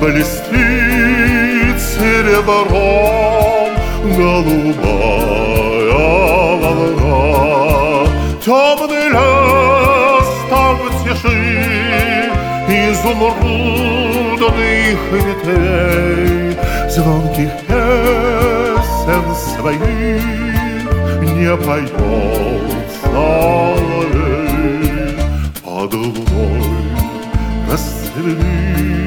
блестит серебром голубая волна. Темный лес там в тиши изумрудных ветвей, звонких песен своих не поет соловей. Под луной расцвели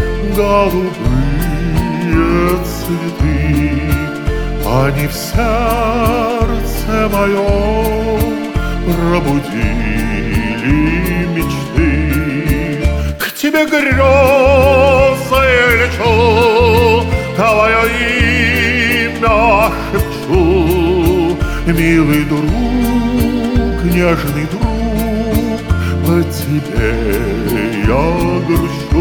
голубые цветы, они в сердце моем пробудили мечты. К тебе грезой лечу, твое имя шепчу, милый друг, нежный друг, по тебе я грущу.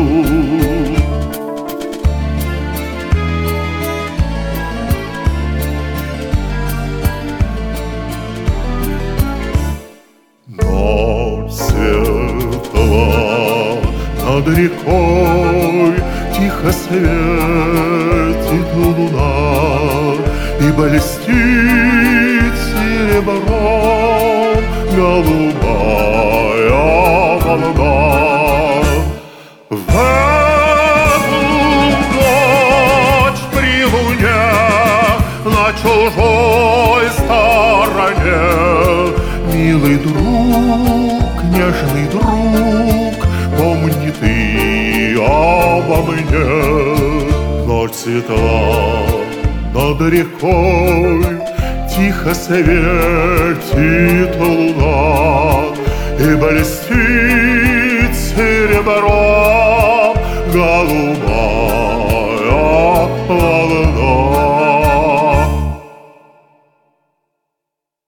Над рекой тихо светит луна и блестит серебром голубая волна. В эту ночь при луне на чужой стороне, милый друг, нежный друг, помни ты обо мне. Ночь светла над рекой тихо светит луна и блестит серебром голубая волна.